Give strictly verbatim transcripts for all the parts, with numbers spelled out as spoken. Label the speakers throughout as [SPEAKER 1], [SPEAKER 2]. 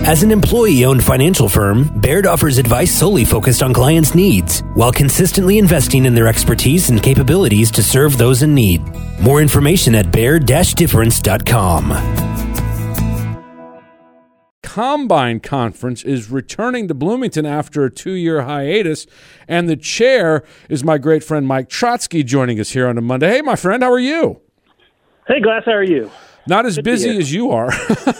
[SPEAKER 1] As an employee-owned financial firm, Baird offers advice solely focused on clients' needs, while consistently investing in their expertise and capabilities to serve those in need. More information at baird dash difference dot com.
[SPEAKER 2] Combine Conference is returning to Bloomington after a two-year hiatus, and the chair is my great friend Mike Trotsky joining us here on a Monday. Hey, my friend, how are you?
[SPEAKER 3] Hey, Glass, how are you?
[SPEAKER 2] Not as Good busy as you are.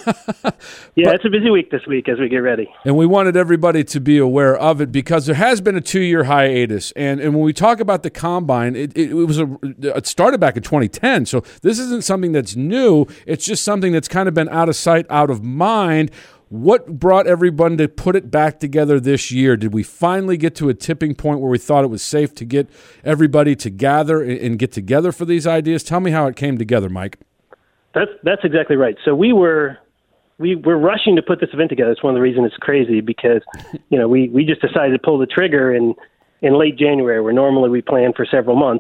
[SPEAKER 3] yeah,
[SPEAKER 2] but,
[SPEAKER 3] it's a busy week this week as we get ready.
[SPEAKER 2] And we wanted everybody to be aware of it because there has been a two-year hiatus. And and when we talk about the Combine, it, it, it was a it started back in twenty ten. So this isn't something that's new. It's just something that's kind of been out of sight, out of mind. What brought everyone to put it back together this year? Did we finally get to a tipping point where we thought it was safe to get everybody to gather and get together for these ideas? Tell me how it came together, Mike.
[SPEAKER 3] That's that's exactly right. So we were we were rushing to put this event together. It's one of the reasons it's crazy because, you know, we, we just decided to pull the trigger in, in late January, where normally we plan for several months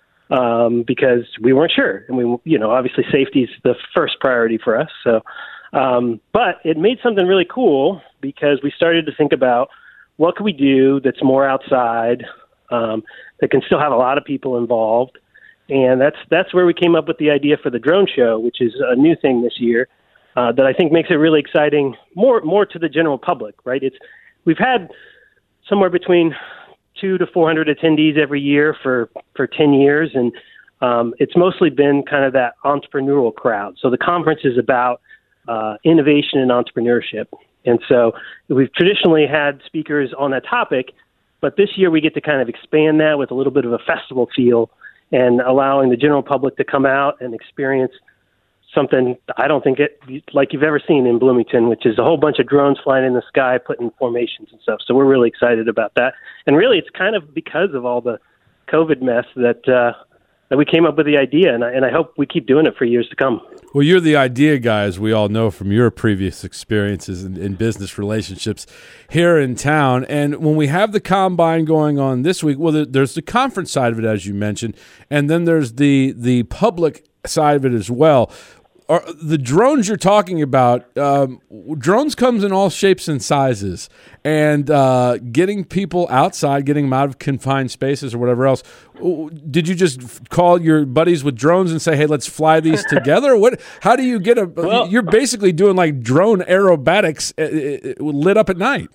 [SPEAKER 3] um, because we weren't sure. And we, you know, obviously safety is the first priority for us. So, um, but it made something really cool because we started to think about what could we do that's more outside, um, that can still have a lot of people involved. And that's that's where we came up with the idea for the drone show, which is a new thing this year uh, that I think makes it really exciting, more more to the general public. Right? It's we've had somewhere between two to four hundred attendees every year for, for ten years, and um, it's mostly been kind of that entrepreneurial crowd. So the conference is about uh, innovation and entrepreneurship, and so we've traditionally had speakers on that topic, but this year we get to kind of expand that with a little bit of a festival feel, and allowing the general public to come out and experience something I don't think it like you've ever seen in Bloomington, which is a whole bunch of drones flying in the sky, putting formations and stuff. So we're really excited about that. And really, it's kind of because of all the COVID mess that uh, that we came up with the idea, and I, and I hope we keep doing it for years to come.
[SPEAKER 2] Well, you're the idea guy, as we all know from your previous experiences in, in business relationships here in town. And when we have the Combine going on this week, well, there's the conference side of it, as you mentioned, and then there's the the public side of it as well. Are the drones you're talking about, um, drones comes in all shapes and sizes, and uh, getting people outside, getting them out of confined spaces or whatever else. Did you just call your buddies with drones and say, hey, let's fly these together? What? How do you get a well, – you're basically doing like drone aerobatics uh, lit up at night.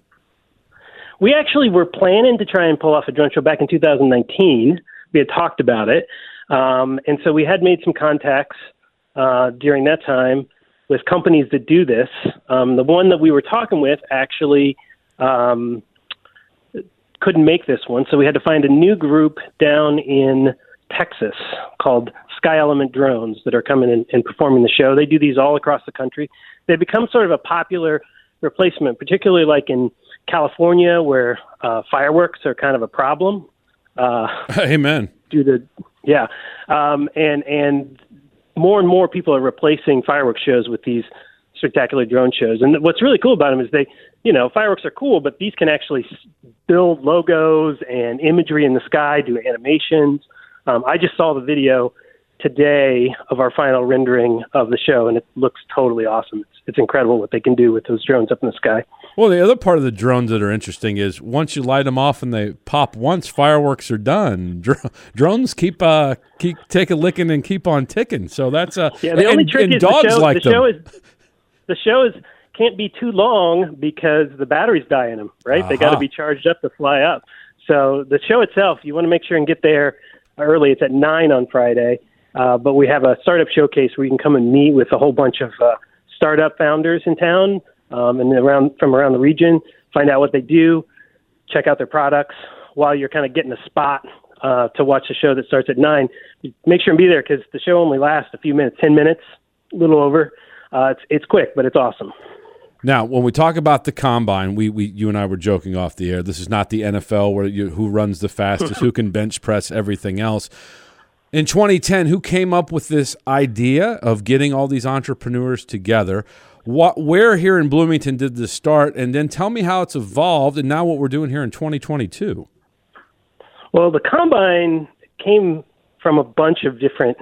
[SPEAKER 3] We actually were planning to try and pull off a drone show back in two thousand nineteen. We had talked about it, um, and so we had made some contacts Uh, during that time with companies that do this. Um, the one that we were talking with actually um, couldn't make this one, so we had to find a new group down in Texas called Sky Element Drones that are coming in and performing the show. They do these all across the country. They've become sort of a popular replacement, particularly like in California where uh, fireworks are kind of a problem. Uh,
[SPEAKER 2] Amen.
[SPEAKER 3] Due to, yeah. Um, and, and, more and more people are replacing fireworks shows with these spectacular drone shows. And what's really cool about them is they, you know, fireworks are cool, but these can actually build logos and imagery in the sky, do animations. Um, I just saw the video today of our final rendering of the show, and it looks totally awesome. It's, it's incredible what they can do with those drones up in the sky.
[SPEAKER 2] Well, the other part of the drones that are interesting is once you light them off and they pop once, fireworks are done. Dr- drones keep uh, keep take a licking and keep on ticking. So that's uh,
[SPEAKER 3] yeah. The only
[SPEAKER 2] and,
[SPEAKER 3] trick
[SPEAKER 2] and
[SPEAKER 3] is
[SPEAKER 2] dogs
[SPEAKER 3] the show,
[SPEAKER 2] like
[SPEAKER 3] the
[SPEAKER 2] them.
[SPEAKER 3] show is the show is can't be too long because the batteries die in them. Right, uh-huh. They got to be charged up to fly up. So the show itself, you want to make sure and get there early. It's at nine on Friday. Uh, but we have a startup showcase where you can come and meet with a whole bunch of uh, startup founders in town um, and around from around the region, find out what they do, check out their products while you're kind of getting a spot uh, to watch the show that starts at nine. Make sure and be there because the show only lasts a few minutes, ten minutes, a little over. Uh, it's it's quick, but it's awesome.
[SPEAKER 2] Now, when we talk about the Combine, we, we you and I were joking off the air. This is not the N F L where you, who runs the fastest, who can bench press, everything else. In twenty ten, who came up with this idea of getting all these entrepreneurs together? What, where here in Bloomington did this start? And then tell me how it's evolved and now what we're doing here in twenty twenty-two.
[SPEAKER 3] Well, the Combine came from a bunch of different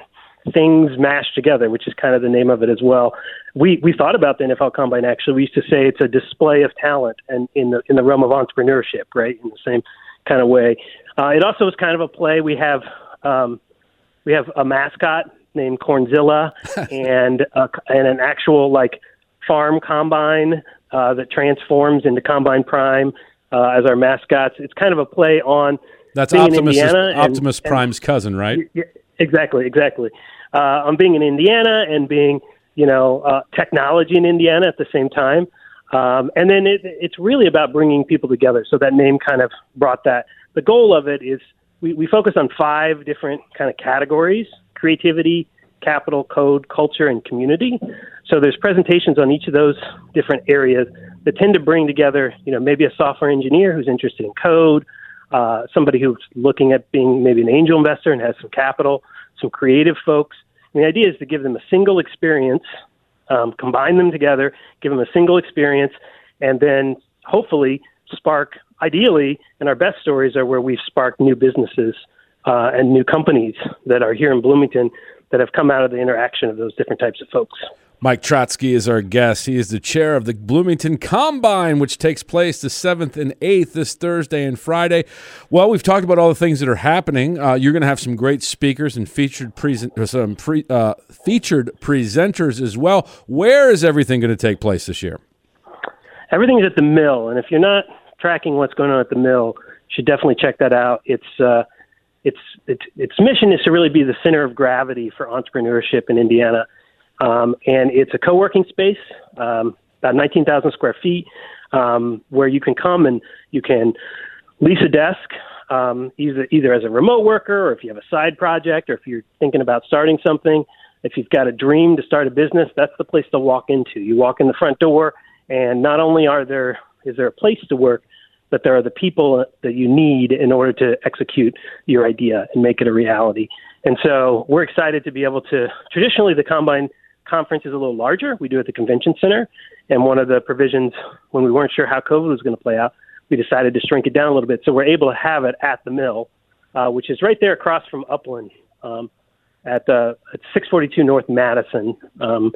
[SPEAKER 3] things mashed together, which is kind of the name of it as well. We we thought about the N F L Combine, actually. We used to say it's a display of talent and in the in the realm of entrepreneurship, right, in the same kind of way. Uh, it also is kind of a play. We have um, we have a mascot named Cornzilla and uh, and an actual like farm combine uh, that transforms into Combine Prime uh, as our mascots. It's kind of a play on
[SPEAKER 2] that's
[SPEAKER 3] being
[SPEAKER 2] Optimus,
[SPEAKER 3] in Indiana and,
[SPEAKER 2] Optimus Prime's
[SPEAKER 3] and,
[SPEAKER 2] cousin, right?
[SPEAKER 3] Yeah, exactly, exactly. Uh, on being in Indiana and being, you know, uh, technology in Indiana at the same time. Um, and then it, it's really about bringing people together. So that name kind of brought that. The goal of it is we, we focus on five different kind of categories: creativity, capital, code, culture, and community. So there's presentations on each of those different areas that tend to bring together, you know, maybe a software engineer who's interested in code, uh, somebody who's looking at being maybe an angel investor and has some capital, some creative folks. And the idea is to give them a single experience, um, combine them together, give them a single experience, and then hopefully spark, ideally, and our best stories are where we've sparked new businesses uh, and new companies that are here in Bloomington that have come out of the interaction of those different types of folks.
[SPEAKER 2] Mike Trotsky is our guest. He is the chair of the Bloomington Combine, which takes place the seventh and eighth this Thursday and Friday. Well, we've talked about all the things that are happening. Uh, you're going to have some great speakers and featured present, some pre, uh, featured presenters as well. Where is everything going to take place this year?
[SPEAKER 3] Everything's at the Mill, and if you're not tracking what's going on at the Mill, you should definitely check that out. It's uh, it's, it's its mission is to really be the center of gravity for entrepreneurship in Indiana. Um, and it's a co-working space, um, about nineteen thousand square feet, um, where you can come and you can lease a desk, um, either, either as a remote worker or if you have a side project or if you're thinking about starting something. If you've got a dream to start a business, that's the place to walk into. You walk in the front door, and not only are there is there a place to work, but there are the people that you need in order to execute your idea and make it a reality. And so we're excited to be able to, traditionally the Combine conference is a little larger. We do it at the convention center. And one of the provisions when we weren't sure how COVID was going to play out, we decided to shrink it down a little bit. So we're able to have it at the Mill, uh, which is right there across from Upland um, at, uh, at six forty-two North Madison. Um,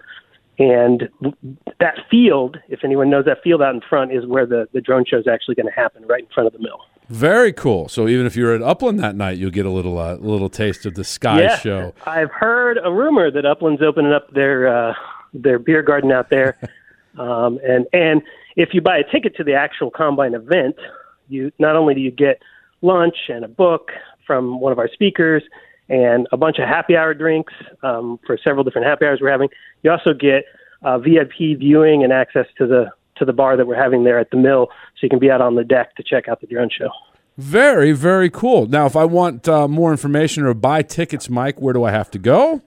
[SPEAKER 3] and that field, if anyone knows that field out in front, is where the, the drone show is actually going to happen, right in front of the Mill.
[SPEAKER 2] Very cool. So even if you're at Upland that night, you'll get a little uh, little taste of the Sky
[SPEAKER 3] yeah,
[SPEAKER 2] Show.
[SPEAKER 3] I've heard a rumor that Upland's opening up their uh, their beer garden out there, um, and and if you buy a ticket to the actual Combine event, you not only do you get lunch and a book from one of our speakers and a bunch of happy hour drinks um, for several different happy hours we're having, you also get uh, V I P viewing and access to the to the bar that we're having there at the Mill, so you can be out on the deck to check out the drone show.
[SPEAKER 2] Very, very cool. Now, if I want uh, more information or buy tickets, Mike, where do I have to go?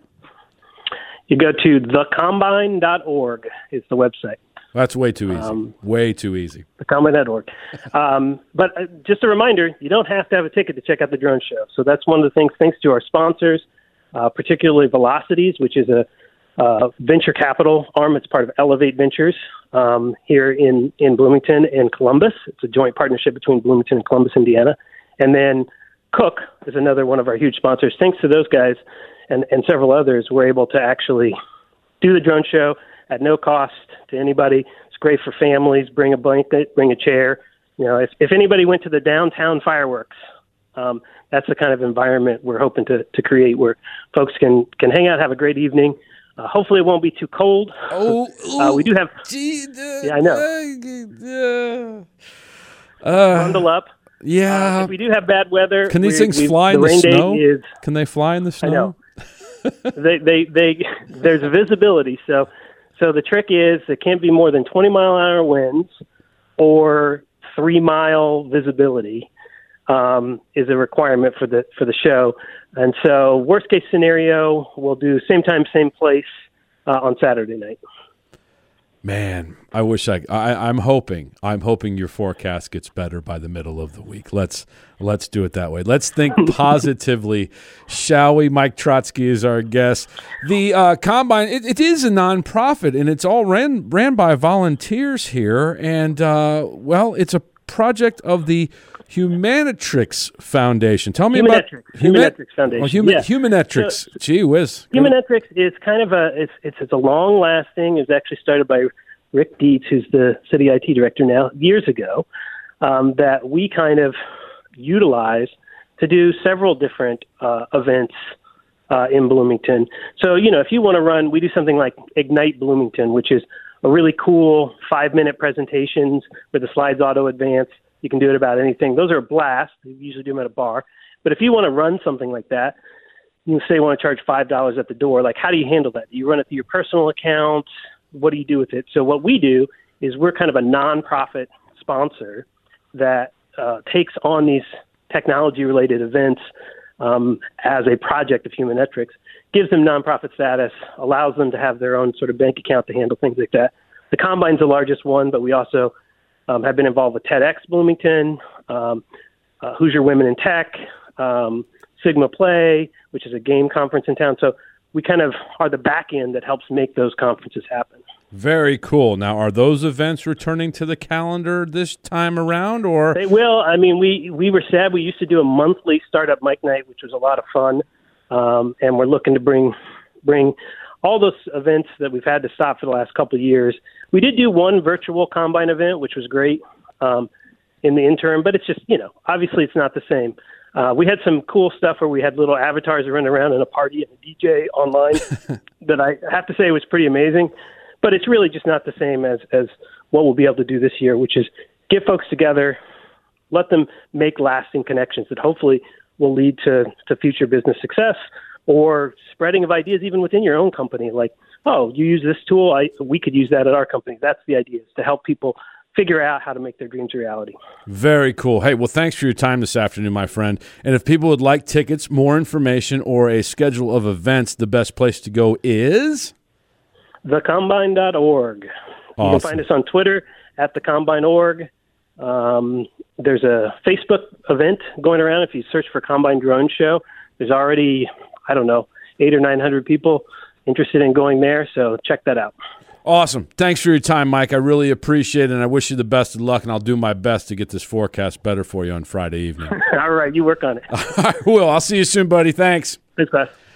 [SPEAKER 3] You go to the combine dot org is the website.
[SPEAKER 2] That's way too easy.
[SPEAKER 3] Um,
[SPEAKER 2] way too easy.
[SPEAKER 3] the combine dot org. Um, but uh, just a reminder, you don't have to have a ticket to check out the drone show. So that's one of the things, thanks to our sponsors, uh, particularly Velocities, which is a uh, venture capital arm. It's part of Elevate Ventures um, here in, in Bloomington and Columbus. It's a joint partnership between Bloomington and Columbus, Indiana. And then Cook is another one of our huge sponsors. Thanks to those guys and, and several others, we're able to actually do the drone show at no cost to anybody. It's great for families. Bring a blanket, bring a chair. You know, if, if anybody went to the downtown fireworks, um, that's the kind of environment we're hoping to, to create where folks can, can hang out, have a great evening. Uh, hopefully it won't be too cold.
[SPEAKER 2] Oh,
[SPEAKER 3] uh, we do have.
[SPEAKER 2] Gee,
[SPEAKER 3] yeah, I know.
[SPEAKER 2] Uh,
[SPEAKER 3] Bundle up.
[SPEAKER 2] Yeah.
[SPEAKER 3] Uh, if we do have bad weather,
[SPEAKER 2] can these
[SPEAKER 3] we,
[SPEAKER 2] things
[SPEAKER 3] we,
[SPEAKER 2] fly
[SPEAKER 3] the
[SPEAKER 2] in the
[SPEAKER 3] rain
[SPEAKER 2] snow?
[SPEAKER 3] date is,
[SPEAKER 2] Can they fly in the snow?
[SPEAKER 3] I know. they, they, they. There's visibility, so so the trick is it can't be more than twenty mile an hour winds or three mile visibility. Um, is a requirement for the for the show, and so worst case scenario, we'll do same time, same place uh, on Saturday night.
[SPEAKER 2] Man, I wish I, I. I'm hoping. I'm hoping your forecast gets better by the middle of the week. Let's let's do it that way. Let's think positively, shall we? Mike Trotsky is our guest. The uh, Combine. It, it is a nonprofit, and it's all ran ran by volunteers here. And uh, well, it's a project of the Humanitrix Foundation. Tell me
[SPEAKER 3] Humanitrix.
[SPEAKER 2] about
[SPEAKER 3] Humanitrix Foundation.
[SPEAKER 2] Oh, human,
[SPEAKER 3] yeah.
[SPEAKER 2] Humanitrix. So, Gee whiz.
[SPEAKER 3] Humanitrix is kind of a it's it's, it's a long lasting. It's actually started by Rick Dietz, who's the city I T director now, years ago. Um, that we kind of utilize to do several different uh, events uh, in Bloomington. So you know, if you want to run, we do something like Ignite Bloomington, which is a really cool five-minute presentations where the slides auto-advance. You can do it about anything. Those are a blast. We usually do them at a bar. But if you want to run something like that, you say you want to charge five dollars at the door. Like, how do you handle that? Do you run it through your personal account? What do you do with it? So what we do is we're kind of a nonprofit sponsor that uh, takes on these technology-related events um, as a project of Humanitrix, gives them nonprofit status, allows them to have their own sort of bank account to handle things like that. The Combine's the largest one, but we also um, have been involved with TEDx Bloomington, um, uh, Hoosier Women in Tech, um, Sigma Play, which is a game conference in town. So we kind of are the back end that helps make those conferences happen.
[SPEAKER 2] Very cool. Now, are those events returning to the calendar this time around, or
[SPEAKER 3] they will? I mean, we we were sad. We used to do a monthly startup Mike Night, which was a lot of fun, um, and we're looking to bring bring all those events that we've had to stop for the last couple of years. We did do one virtual Combine event, which was great um, in the interim, but it's just, you know, obviously it's not the same. Uh, we had some cool stuff where we had little avatars running around in a party and a D J online that I have to say was pretty amazing. But it's really just not the same as, as what we'll be able to do this year, which is get folks together, let them make lasting connections that hopefully will lead to, to future business success or spreading of ideas even within your own company. Like, oh, you use this tool, I, we could use that at our company. That's the idea, is to help people figure out how to make their dreams a reality. Very
[SPEAKER 2] cool. Hey, well, thanks for your time this afternoon, my friend. And if people would like tickets, more information, or a schedule of events, the best place to go is
[SPEAKER 3] the combine dot org.
[SPEAKER 2] Awesome.
[SPEAKER 3] You can find us on Twitter at the combine dot org. Um, there's a Facebook event going around. If you search for Combine Drone Show, there's already, I don't know, eight or nine hundred people interested in going there. So check that out.
[SPEAKER 2] Awesome. Thanks for your time, Mike. I really appreciate it, and I wish you the best of luck, and I'll do my best to get this forecast better for you on Friday evening.
[SPEAKER 3] All right. You work on it.
[SPEAKER 2] I will. I'll see you soon, buddy. Thanks.
[SPEAKER 3] Thanks, guys.